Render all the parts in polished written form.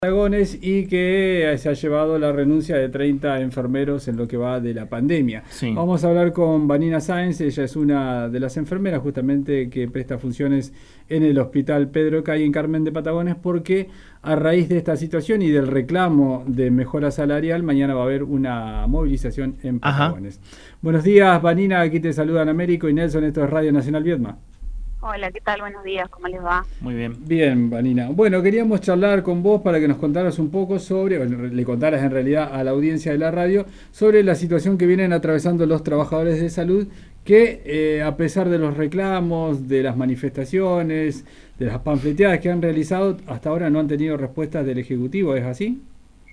Patagones y que se ha llevado la renuncia de 30 enfermeros en lo que va de la pandemia. Sí. Vamos a hablar con Vanina Sáenz, ella es una de las enfermeras justamente que presta funciones en el Hospital Pedro Cay en Carmen de Patagones, porque a raíz de esta situación y del reclamo de mejora salarial, mañana va a haber una movilización en Patagones. Ajá. Buenos días, Vanina, aquí te saludan Américo y Nelson, esto es Radio Nacional Viedma. Hola, ¿qué tal? Buenos días, ¿cómo les va? Muy bien. Bien, Vanina. Bueno, queríamos charlar con vos para que nos contaras un poco sobre, o le contaras en realidad a la audiencia de la radio, sobre la situación que vienen atravesando los trabajadores de salud que, a pesar de los reclamos, de las manifestaciones, de las panfleteadas que han realizado, hasta ahora no han tenido respuestas del Ejecutivo, ¿es así?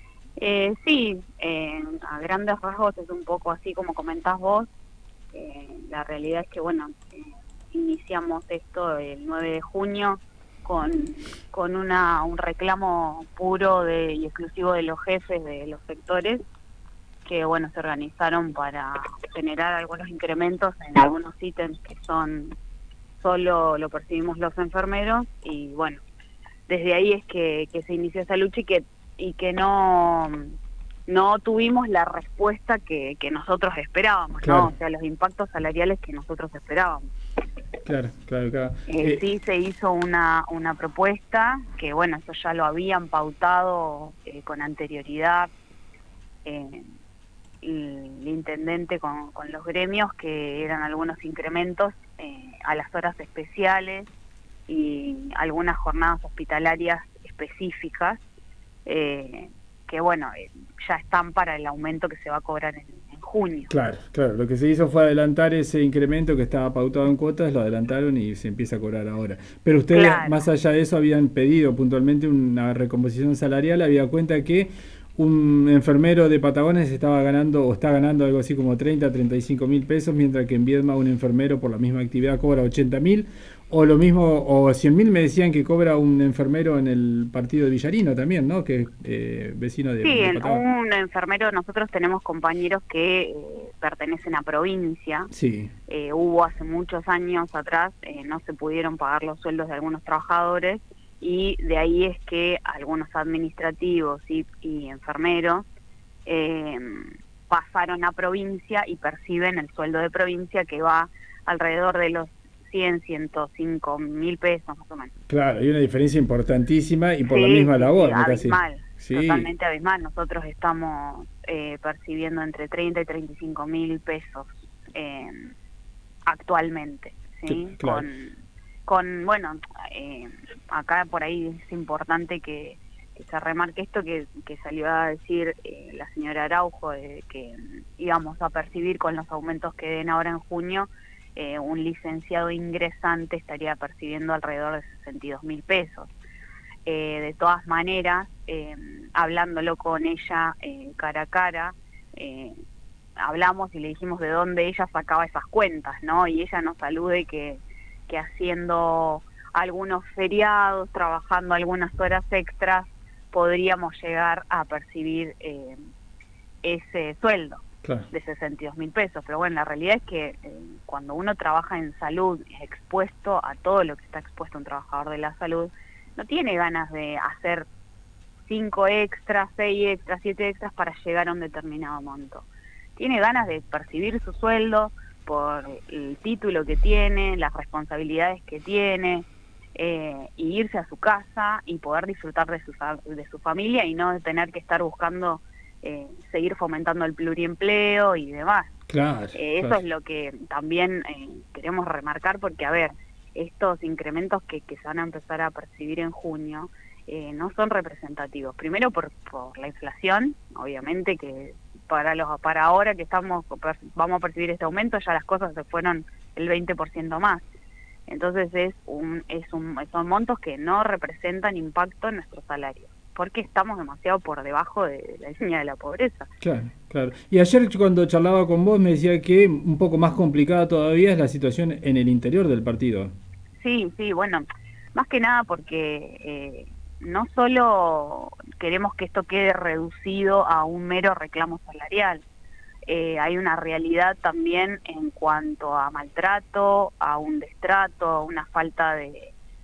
Sí, a grandes rasgos es un poco así como comentás vos. La realidad es que, bueno, iniciamos esto el 9 de junio con un reclamo puro y exclusivo de los jefes de los sectores que, bueno, se organizaron para generar algunos incrementos en algunos ítems que solo lo percibimos los enfermeros, y bueno, desde ahí es que se inició esa lucha y que no tuvimos la respuesta que nosotros esperábamos, claro. ¿no? O sea, los impactos salariales que nosotros esperábamos. Claro. Sí se hizo una propuesta que, bueno, eso ya lo habían pautado con anterioridad el intendente con los gremios, que eran algunos incrementos a las horas especiales y algunas jornadas hospitalarias específicas que, bueno, ya están para el aumento que se va a cobrar en junio. Claro, lo que se hizo fue adelantar ese incremento que estaba pautado en cuotas, lo adelantaron y se empieza a cobrar ahora. Pero ustedes, claro, más allá de eso, habían pedido puntualmente una recomposición salarial, había cuenta que un enfermero de Patagones estaba ganando o está ganando algo así como 30-35 mil pesos, mientras que en Viedma un enfermero por la misma actividad cobra 80 mil, o lo mismo, o 100 mil me decían que cobra un enfermero en el partido de Villarino también, ¿no? Que es vecino de Patagones. Un enfermero, nosotros tenemos compañeros que pertenecen a provincia. Sí. Hubo hace muchos años atrás, no se pudieron pagar los sueldos de algunos trabajadores, y de ahí es que algunos administrativos y enfermeros pasaron a provincia y perciben el sueldo de provincia, que va alrededor de los 105 mil pesos más o menos. Claro, hay una diferencia importantísima y por la misma labor. Abismal, totalmente abismal. Nosotros estamos percibiendo entre 30 y 35 mil pesos actualmente, ¿sí? Claro. Bueno, acá por ahí es importante que se remarque esto que salió a decir la señora Araujo, que íbamos a percibir con los aumentos que den ahora en junio, un licenciado ingresante estaría percibiendo alrededor de 62 mil pesos. De todas maneras, hablándolo con ella cara a cara, hablamos y le dijimos de dónde ella sacaba esas cuentas, ¿no? Y ella nos alude que haciendo algunos feriados, trabajando algunas horas extras, podríamos llegar a percibir ese sueldo. Claro. De 62 mil pesos, pero bueno, la realidad es que cuando uno trabaja en salud, es expuesto a todo lo que está expuesto un trabajador de la salud, no tiene ganas de hacer 5 extras, 6 extras, 7 extras para llegar a un determinado monto. Tiene ganas de percibir su sueldo por el título que tiene, las responsabilidades que tiene, y irse a su casa y poder disfrutar de su familia, y no de tener que estar buscando seguir fomentando el pluriempleo y demás. Claro, eso es lo que también queremos remarcar, porque, a ver, estos incrementos que se van a empezar a percibir en junio no son representativos. Primero por la inflación, obviamente, que para ahora que vamos a percibir este aumento, ya las cosas se fueron el 20% más. Entonces son montos que no representan impacto en nuestro salario, porque estamos demasiado por debajo de la línea de la pobreza. Claro. Y ayer cuando charlaba con vos me decía que un poco más complicada todavía es la situación en el interior del partido. Sí, bueno, más que nada porque no solo queremos que esto quede reducido a un mero reclamo salarial. Hay una realidad también en cuanto a maltrato, a un destrato, a una falta de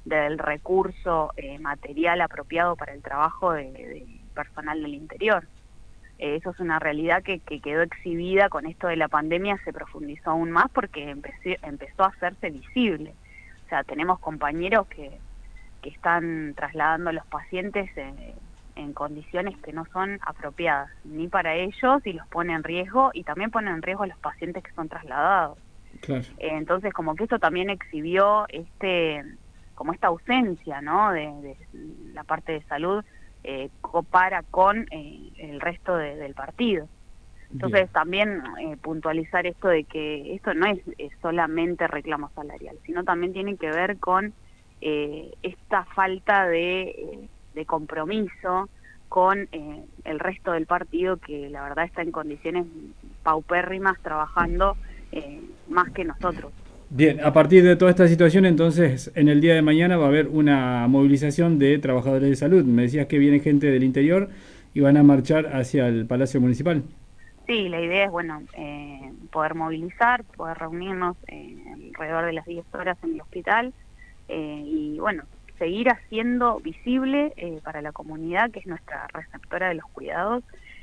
del recurso material apropiado para el trabajo de personal del interior. Eso es una realidad que quedó exhibida con esto de la pandemia, se profundizó aún más porque empezó a hacerse visible. O sea, tenemos compañeros que están trasladando a los pacientes en condiciones que no son apropiadas, ni para ellos, y los pone en riesgo, y también pone en riesgo a los pacientes que son trasladados. Claro. Entonces, como que esto también exhibió como esta ausencia, ¿no?, de la parte de salud, compara con el resto del partido. Entonces, bien, también puntualizar esto de que esto no es solamente reclamo salarial, sino también tiene que ver con esta falta de compromiso con el resto del partido, que la verdad está en condiciones paupérrimas, trabajando más que nosotros. Bien, a partir de toda esta situación, entonces, en el día de mañana va a haber una movilización de trabajadores de salud. Me decías que viene gente del interior y van a marchar hacia el Palacio Municipal. Sí, la idea es, bueno, poder movilizar, poder reunirnos alrededor de las 10 horas en el hospital y, bueno, seguir haciendo visible para la comunidad, que es nuestra receptora de los cuidados,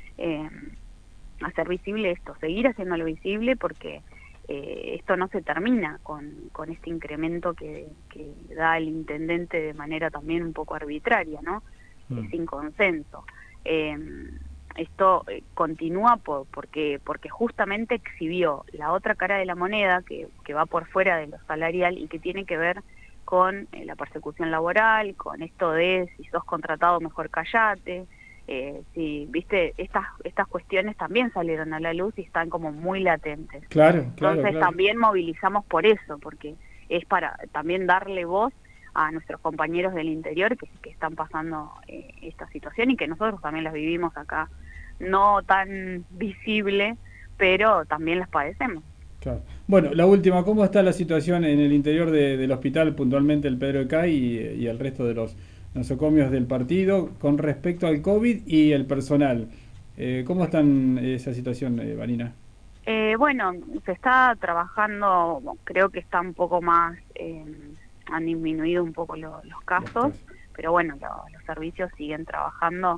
hacer visible esto, seguir haciéndolo visible, porque esto no se termina con este incremento que da el intendente de manera también un poco arbitraria, ¿no? Sin consenso. Esto continúa porque justamente exhibió la otra cara de la moneda, que va por fuera de lo salarial y que tiene que ver con la persecución laboral, con esto de si sos contratado mejor callate. Sí, viste, estas cuestiones también salieron a la luz y están como muy latentes. Claro. Entonces también movilizamos por eso, porque es para también darle voz a nuestros compañeros del interior que están pasando esta situación, y que nosotros también las vivimos acá, no tan visible, pero también las padecemos. Claro. Bueno, la última, ¿cómo está la situación en el interior del hospital, puntualmente el Pedro Ecay y el resto de los nosocomios del partido, con respecto al COVID y el personal? ¿Cómo están esa situación, Vanina? Bueno, se está trabajando, creo que está un poco más, han disminuido un poco los casos, pero bueno, los servicios siguen trabajando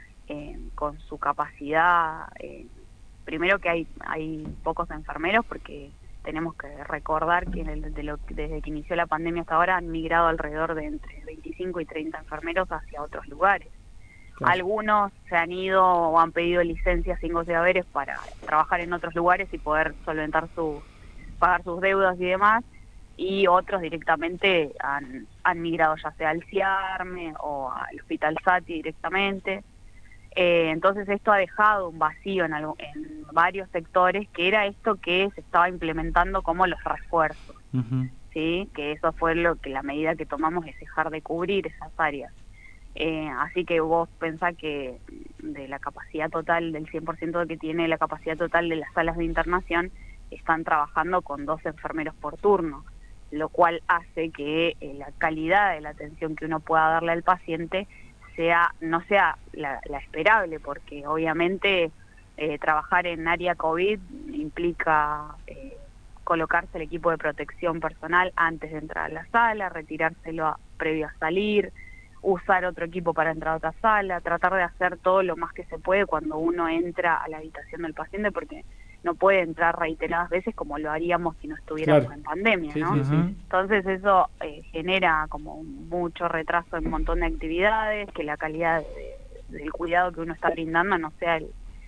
con su capacidad. Primero que hay pocos enfermeros, porque tenemos que recordar que desde que inició la pandemia hasta ahora han migrado alrededor de entre 25 y 30 enfermeros hacia otros lugares. Claro. Algunos se han ido o han pedido licencias sin goce de haberes para trabajar en otros lugares y poder solventar pagar sus deudas y demás, y otros directamente han migrado ya sea al CIARME o al Hospital Sati directamente. Entonces esto ha dejado un vacío en varios sectores, que era esto que se estaba implementando como los refuerzos. Uh-huh. ¿Sí? Que eso fue la medida que tomamos, es dejar de cubrir esas áreas. Así que vos pensás que de la capacidad total, del 100% que tiene la capacidad total de las salas de internación, están trabajando con 2 enfermeros por turno, lo cual hace que la calidad de la atención que uno pueda darle al paciente no sea la esperable, porque obviamente trabajar en área COVID implica colocarse el equipo de protección personal antes de entrar a la sala, retirárselo previo a salir, usar otro equipo para entrar a otra sala, tratar de hacer todo lo más que se puede cuando uno entra a la habitación del paciente, porque no puede entrar reiteradas veces como lo haríamos si no estuviéramos en pandemia, ¿no? Sí. Entonces eso genera como mucho retraso en un montón de actividades, que la calidad del cuidado que uno está brindando no sea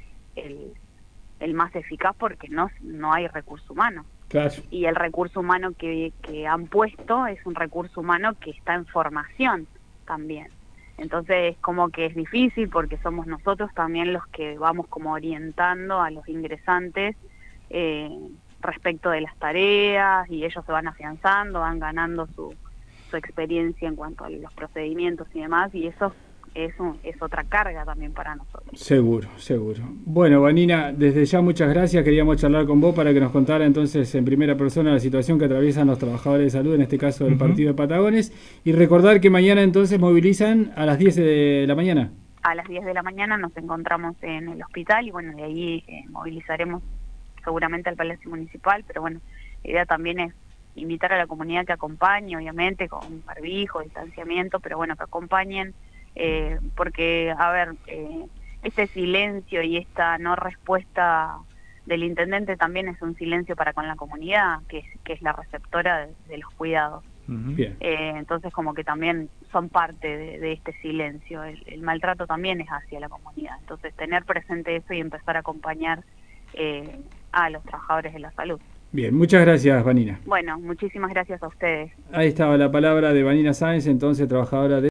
el más eficaz, porque no hay recurso humano. Claro. Y el recurso humano que han puesto es un recurso humano que está en formación también. Entonces como que es difícil, porque somos nosotros también los que vamos como orientando a los ingresantes respecto de las tareas, y ellos se van afianzando, van ganando su experiencia en cuanto a los procedimientos y demás, y eso es otra carga también para nosotros. Seguro. Bueno, Vanina, desde ya muchas gracias. Queríamos charlar con vos para que nos contara entonces en primera persona la situación que atraviesan los trabajadores de salud, en este caso del partido de Patagones, y recordar que mañana entonces movilizan a las 10 de la mañana. A las 10 de la mañana nos encontramos en el hospital, y bueno, de ahí movilizaremos seguramente al Palacio Municipal, pero bueno, la idea también es invitar a la comunidad que acompañe, obviamente, con barbijo, distanciamiento, pero bueno, que acompañen, porque, a ver, este silencio y esta no respuesta del intendente también es un silencio para con la comunidad, que es la receptora de los cuidados. Bien. Entonces como que también son parte de este silencio, el maltrato también es hacia la comunidad, entonces tener presente eso y empezar a acompañar a los trabajadores de la salud. Bien, muchas gracias, Vanina. Bueno, muchísimas gracias a ustedes. Ahí estaba la palabra de Vanina Sáenz, entonces trabajadora de